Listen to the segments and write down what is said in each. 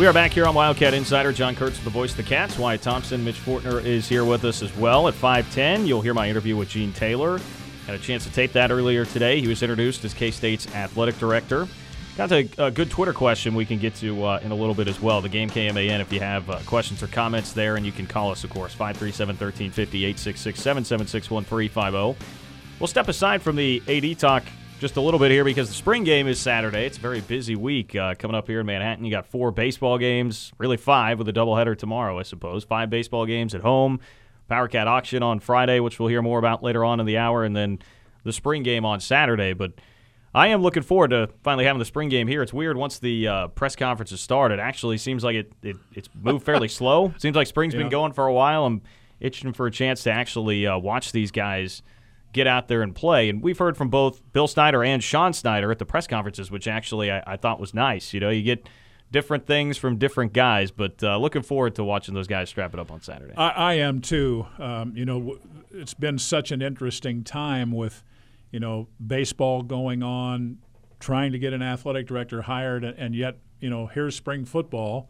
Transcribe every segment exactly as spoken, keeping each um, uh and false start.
We are back here on Wildcat Insider. John Kurtz, the voice of the Cats. Wyatt Thompson, Mitch Fortner is here with us as well. At five ten, you'll hear my interview with Gene Taylor. Had a chance to tape that earlier today. He was introduced as K-State's athletic director. Got a, a good Twitter question we can get to uh, in a little bit as well. The Game K M A N, if you have uh, questions or comments there, and you can call us, of course, five three seven, one three five zero, eight six six, seven seven six, one three five zero. We'll step aside from the A D talk just a little bit here because the spring game is Saturday. It's a very busy week uh, coming up here in Manhattan. You got four baseball games, really five with a doubleheader tomorrow, I suppose. Five baseball games at home. Power Cat auction on Friday, which we'll hear more about later on in the hour, and then the spring game on Saturday. But I am looking forward to finally having the spring game here. It's weird once the uh, press conferences start. It actually seems like it, it it's moved fairly slow. Seems like spring's yeah. been going for a while. I'm itching for a chance to actually uh, watch these guys get out there and play. And we've heard from both Bill Snyder and Sean Snyder at the press conferences, which actually I, I thought was nice. You know, you get different things from different guys, but uh, looking forward to watching those guys strap it up on Saturday. I, I am too. Um, you know, it's been such an interesting time with, you know, baseball going on, trying to get an athletic director hired, and yet, you know, here's spring football.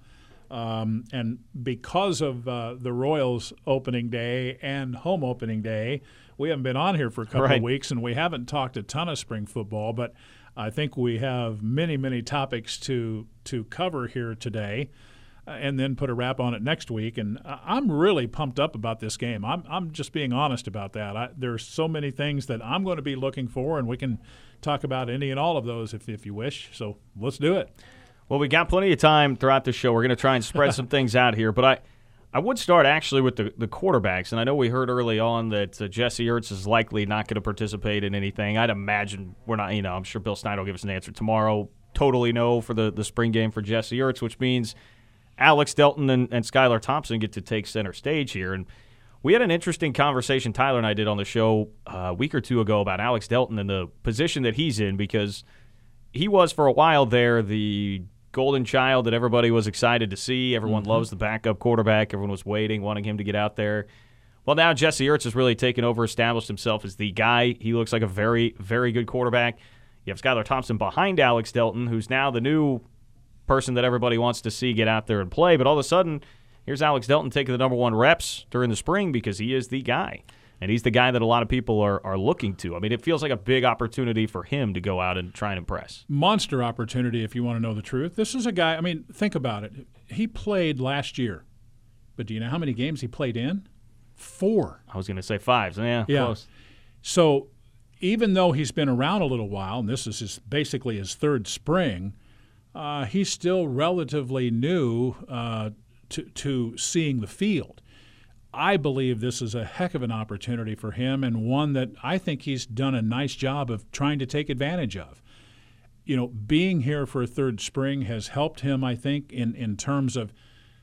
Um, and because of uh, the Royals opening day and home opening day, we haven't been on here for a couple right. of weeks, and we haven't talked a ton of spring football, but I think we have many, many topics to to cover here today, uh, and then put a wrap on it next week. And I'm really pumped up about this game. I'm I'm just being honest about that. I, there's so many things that I'm going to be looking for, and we can talk about any and all of those if if you wish. So let's do it. Well, we got plenty of time throughout the show. We're going to try and spread some things out here, but I. I would start actually with the, the quarterbacks, and I know we heard early on that uh, Jesse Ertz is likely not going to participate in anything. I'd imagine we're not, you know, I'm sure Bill Snyder will give us an answer tomorrow. Totally no for the, the spring game for Jesse Ertz, which means Alex Delton and, and Skylar Thompson get to take center stage here. And we had an interesting conversation, Tyler and I did on the show uh, a week or two ago about Alex Delton and the position that he's in, because he was for a while there the golden child that everybody was excited to see. Everyone mm-hmm. loves the backup quarterback. Everyone was waiting, wanting him to get out there. Well, now Jesse Ertz has really taken over, established himself as the guy. He looks like a very, very good quarterback. You have Skylar Thompson behind Alex Delton, who's now the new person that everybody wants to see get out there and play. But all of a sudden, here's Alex Delton taking the number one reps during the spring because he is the guy. And he's the guy that a lot of people are, are looking to. I mean, it feels like a big opportunity for him to go out and try and impress. Monster opportunity, if you want to know the truth. This is a guy, I mean, think about it. He played last year. But do you know how many games he played in? Four. I was going to say five. So yeah, yeah, close. So even though he's been around a little while, and this is his, basically his third spring, uh, he's still relatively new uh, to, to seeing the field. I believe this is a heck of an opportunity for him, and one that I think he's done a nice job of trying to take advantage of. You know, being here for a third spring has helped him, I think, in, in terms of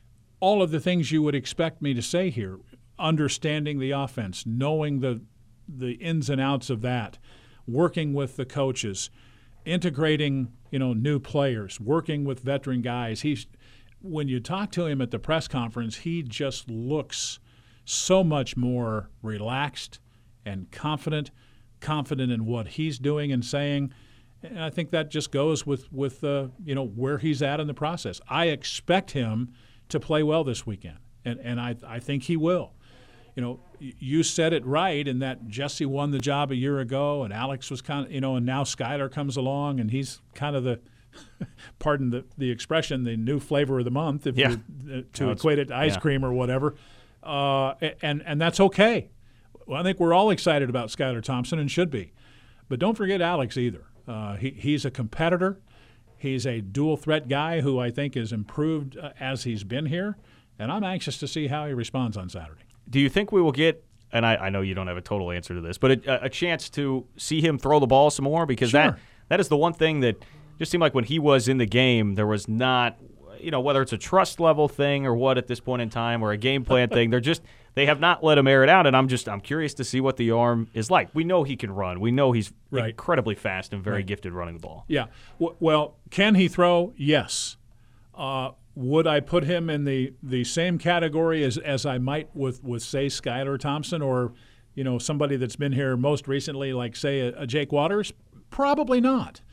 all of the things you would expect me to say here. Understanding the offense, knowing the the ins and outs of that, working with the coaches, integrating, you know, new players, working with veteran guys. He's when you talk to him at the press conference, he just looks so much more relaxed and confident, confident in what he's doing and saying. And I think that just goes with, with uh, you know, where he's at in the process. I expect him to play well this weekend, and, and I, I think he will. You know, you said it right in that Jesse won the job a year ago, and Alex was kind of, you know, and now Skylar comes along, and he's kind of the, pardon the, the expression, the new flavor of the month, if yeah. you, uh, to no, equate it to ice yeah. cream or whatever. Uh, and, and that's okay. Well, I think we're all excited about Skylar Thompson and should be. But don't forget Alex either. Uh, he, he's a competitor. He's a dual-threat guy who I think has improved uh, as he's been here, and I'm anxious to see how he responds on Saturday. Do you think we will get, and I, I know you don't have a total answer to this, but a, a chance to see him throw the ball some more? Because sure. that that is the one thing that just seemed like when he was in the game, there was not – you know, whether it's a trust level thing or what at this point in time or a game plan thing, they're just they have not let him air it out, and I'm just I'm curious to see what the arm is like. We know he can run. We know he's right. incredibly fast and very right. gifted running the ball. Yeah. W- well, can he throw? Yes. Uh, would I put him in the, the same category as, as I might with, with, say, Skylar Thompson or, you know, somebody that's been here most recently, like, say, a, a Jake Waters? Probably not.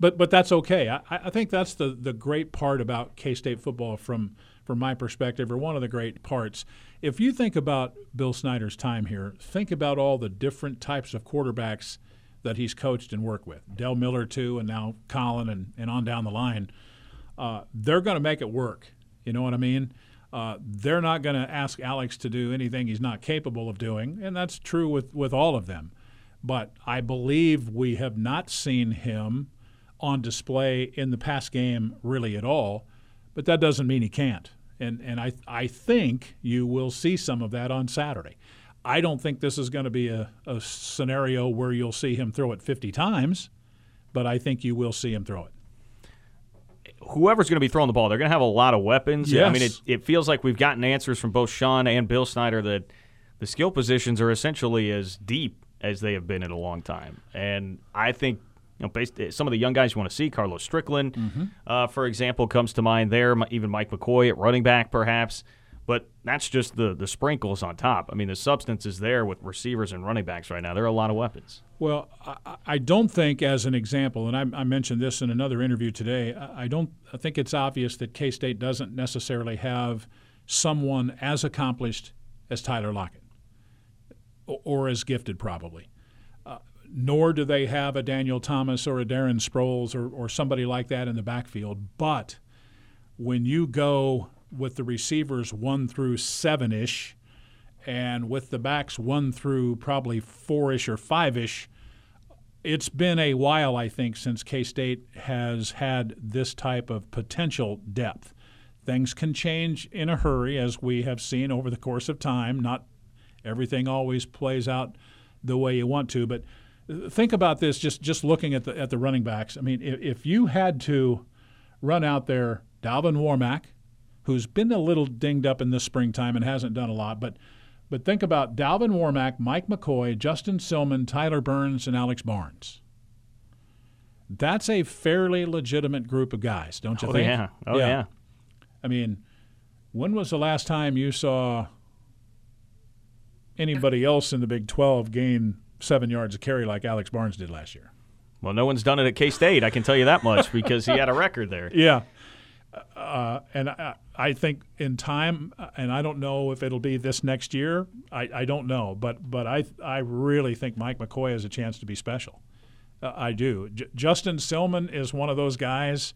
but but that's okay. I, I think that's the, the great part about K-State football from from my perspective, or one of the great parts. If you think about Bill Snyder's time here, think about all the different types of quarterbacks that he's coached and worked with. Del Miller, too, and now Colin, and, and on down the line. Uh, they're going to make it work. You know what I mean? Uh, they're not going to ask Alex to do anything he's not capable of doing, and that's true with, with all of them. But I believe we have not seen him on display in the pass game really at all, but that doesn't mean he can't. And and I I think you will see some of that on Saturday. I don't think this is going to be a, a scenario where you'll see him throw it fifty times, but I think you will see him throw it. Whoever's going to be throwing the ball, they're going to have a lot of weapons. Yes. I mean, it, it feels like we've gotten answers from both Sean and Bill Snyder that the skill positions are essentially as deep as they have been in a long time. And I think, you know, based, some of the young guys you want to see, Carlos Strickland, mm-hmm. uh, for example, comes to mind there, even Mike McCoy at running back perhaps. But that's just the, the sprinkles on top. I mean, the substance is there with receivers and running backs right now. There are a lot of weapons. Well, I, I don't think, as an example, and I, I mentioned this in another interview today, I, I don't. I think it's obvious that K-State doesn't necessarily have someone as accomplished as Tyler Lockett, or, or as gifted probably. Uh, nor do they have a Daniel Thomas or a Darren Sproles or, or somebody like that in the backfield. But when you go with the receivers one through seven-ish, and with the backs one through probably four-ish or five-ish, it's been a while, I think, since K-State has had this type of potential depth. Things can change in a hurry, as we have seen over the course of time. Not everything always plays out the way you want to, but think about this, just, just looking at the at the running backs. I mean, if, if you had to run out there Dalvin Warmack, who's been a little dinged up in this springtime and hasn't done a lot, but but think about Dalvin Warmack, Mike McCoy, Justin Silman, Tyler Burns, and Alex Barnes. That's a fairly legitimate group of guys, don't you oh, think? Yeah. Oh, yeah. yeah. I mean, when was the last time you saw anybody else in the Big twelve gain seven yards a carry like Alex Barnes did last year? Well, no one's done it at K-State, I can tell you that much, because he had a record there. Yeah. Uh, and I, I think in time, and I don't know if it'll be this next year. I, I don't know, but but I I really think Mike McCoy has a chance to be special. Uh, I do. J- Justin Silman is one of those guys,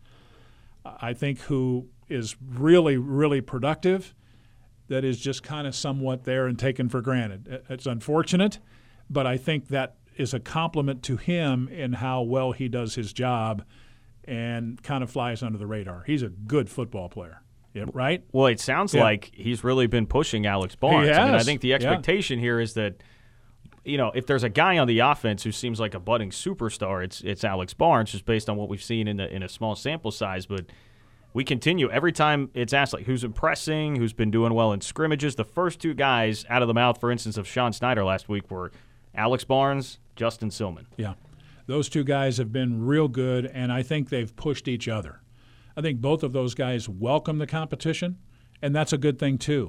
I think, who is really really productive. That is just kind of somewhat there and taken for granted. It's unfortunate, but I think that is a compliment to him in how well he does his job, and kind of flies under the radar. He's a good football player, yeah, right? Well, it sounds yeah. like he's really been pushing Alex Barnes. He has. I mean, I think the expectation yeah. here is that, you know, if there's a guy on the offense who seems like a budding superstar, it's it's Alex Barnes, just based on what we've seen in, the, in a small sample size. But we continue. Every time it's asked, like, who's impressing, who's been doing well in scrimmages, the first two guys out of the mouth, for instance, of Sean Snyder last week were Alex Barnes, Justin Silman. Yeah. Those two guys have been real good, and I think they've pushed each other. I think both of those guys welcome the competition, and that's a good thing too.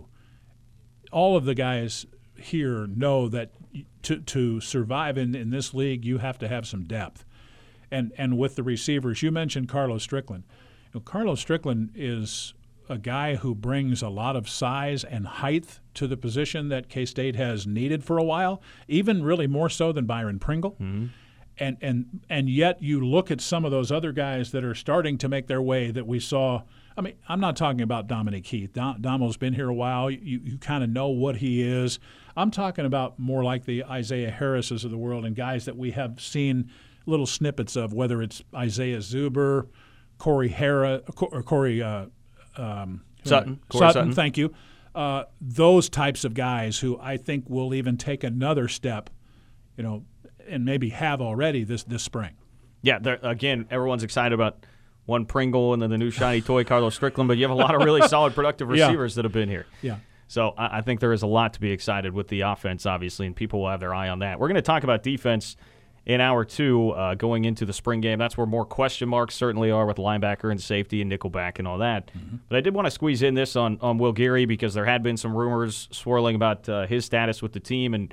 All of the guys here know that to to survive in, in this league, you have to have some depth. And and with the receivers, you mentioned Carlos Strickland. You know, Carlos Strickland is a guy who brings a lot of size and height to the position that K-State has needed for a while, even really more so than Byron Pringle. Mm-hmm. And and and yet you look at some of those other guys that are starting to make their way that we saw. I mean, I'm not talking about Dominic Heath. Dom, Damo's been here a while. You you kind of know what he is. I'm talking about more like the Isaiah Harrises of the world and guys that we have seen little snippets of, whether it's Isaiah Zuber, Corey Hara, or Corey uh, um, Sutton. Corey Sutton, Sutton. Thank you. Uh, those types of guys who I think will even take another step, you know, and maybe have already this this spring. Yeah, again, everyone's excited about one Pringle and then the new shiny toy, Carlos Strickland, but you have a lot of really solid, productive receivers yeah. that have been here. Yeah. So I, I think there is a lot to be excited with the offense, obviously, and people will have their eye on that. We're going to talk about defense in hour two uh, going into the spring game. That's where more question marks certainly are with linebacker and safety and nickelback and all that. Mm-hmm. But I did want to squeeze in this on, on Will Geary because there had been some rumors swirling about uh, his status with the team, and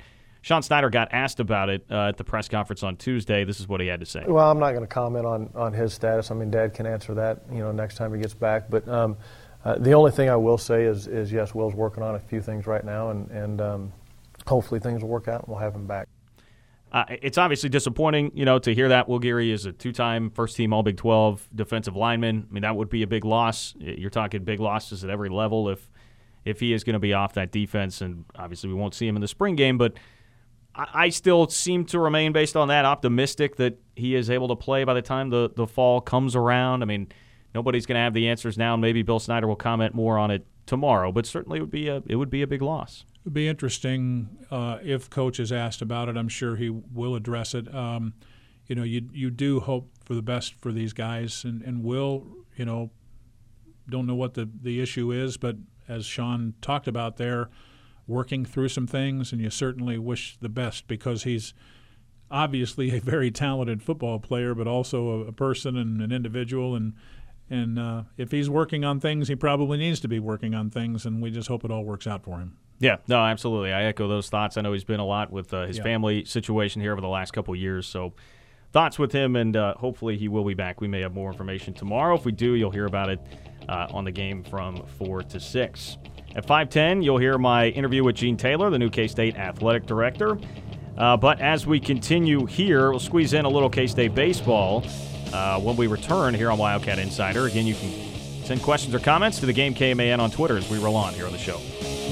Sean Snyder got asked about it uh, at the press conference on Tuesday. This is what he had to say. Well, I'm not going to comment on, on his status. I mean, Dad can answer that, you know, next time he gets back. But um, uh, the only thing I will say is, is, yes, Will's working on a few things right now, and, and um, hopefully things will work out and we'll have him back. Uh, it's obviously disappointing, you know, to hear that. Will Geary is a two-time first-team All-Big twelve defensive lineman. I mean, that would be a big loss. You're talking big losses at every level if if he is going to be off that defense, and obviously we won't see him in the spring game, but I still seem to remain, based on that, optimistic that he is able to play by the time the, the fall comes around. I mean, nobody's going to have the answers now. Maybe Bill Snyder will comment more on it tomorrow, but certainly it would be a, it would be a big loss. It would be interesting uh, if Coach is asked about it. I'm sure he will address it. Um, you know, you you do hope for the best for these guys, and, and Will, you know, don't know what the, the issue is, but as Sean talked about there, working through some things, and you certainly wish the best because he's obviously a very talented football player, but also a, a person and an individual. And and uh, if he's working on things, he probably needs to be working on things, and we just hope it all works out for him. Yeah, no, absolutely. I echo those thoughts. I know he's been a lot with uh, his yeah. family situation here over the last couple of years, so thoughts with him, and uh, hopefully he will be back. We may have more information tomorrow. If we do, you'll hear about it uh, on the game from four to six. At five ten, you'll hear my interview with Gene Taylor, the new K-State athletic director. Uh, but as we continue here, we'll squeeze in a little K-State baseball uh, when we return here on Wildcat Insider. Again, you can send questions or comments to the Game K M A N on Twitter as we roll on here on the show.